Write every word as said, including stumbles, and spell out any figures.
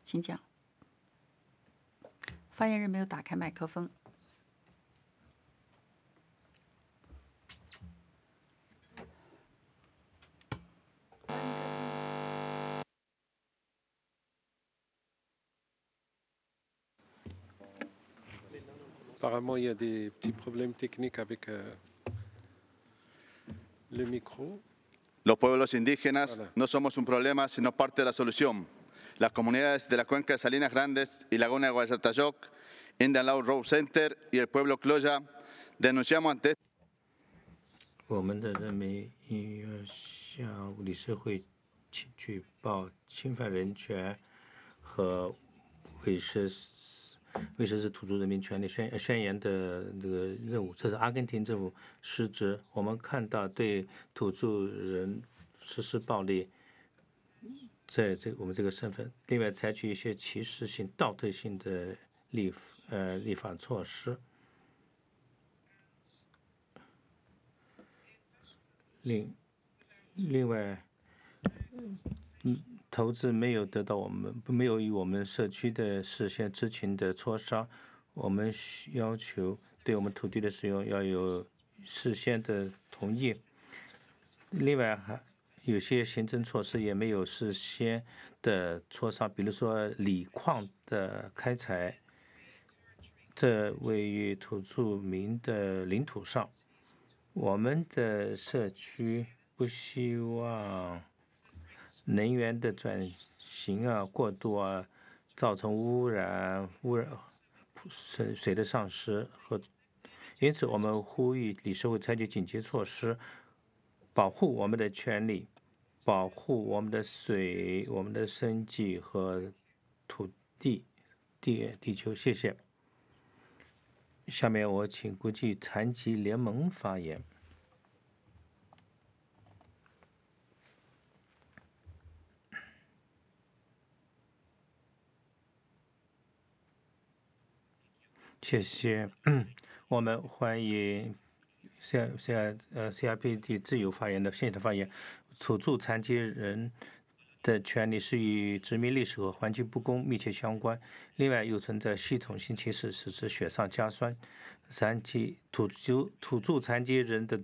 请讲。发言人没有打开麦克风。 Apparemment, il y a des petits problèmes techniques avec euh, le micro. Los pueblos indígenas no somos un problema, sino parte de la solución. Las comunidades de la cuenca de Salinas Grandes y Laguna de Guayatayoc, Indian Law Road Center y el pueblo Cloya denunciamos ante 我们的人民要向理事会举报侵犯人权和为实为实施土著人民权利宣宣言的这个任务，这是阿根廷政府失职。我们看到对土著人实施暴力，在这我们这个身份，另外采取一些歧视性、道德性的立呃立法措施。另另外，嗯，投资没有得到我们没有与我们社区的事先知情的磋商，我们需要求对我们土地的使用要有事先的同意。另外还有些行政措施也没有事先的磋商，比如说锂矿的开采，这位于土著民的领土上。我们的社区不希望能源的转型啊、过度啊，造成污染、污染水水的丧失和，因此我们呼吁理事会采取紧急措施，保护我们的权利，保护我们的水、我们的生计和土地地地球。谢谢。下面我请国际残疾联盟发言。谢谢，我们欢迎 C C 呃 C R P D 自由发言的现场发言。土著残疾人的权利是与殖民历史和环境不公密切相关，另外又存在系统性歧视，使之雪上加霜。残疾土著土著残疾人的